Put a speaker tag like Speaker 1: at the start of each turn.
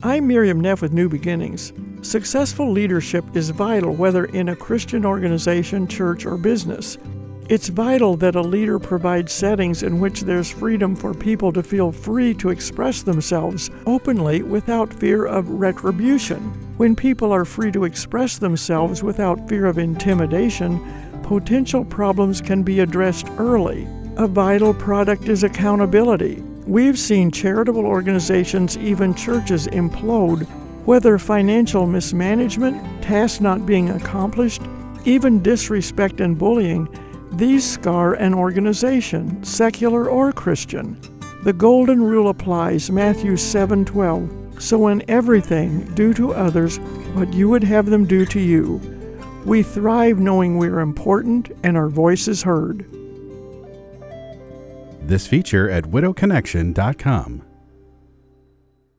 Speaker 1: I'm Miriam Neff with New Beginnings. Successful leadership is vital whether in a Christian organization, church, or business. It's vital that a leader provides settings in which there's freedom for people to feel free to express themselves openly without fear of retribution. When people are free to express themselves without fear of intimidation, potential problems can be addressed early. A vital product is accountability. We've seen charitable organizations, even churches, implode, whether financial mismanagement, tasks not being accomplished, even disrespect and bullying. These scar an organization, secular or Christian. The golden rule applies, Matthew 7:12. So in everything, do to others what you would have them do to you. We thrive knowing we're important and our voice is heard.
Speaker 2: This feature at widowconnection.com.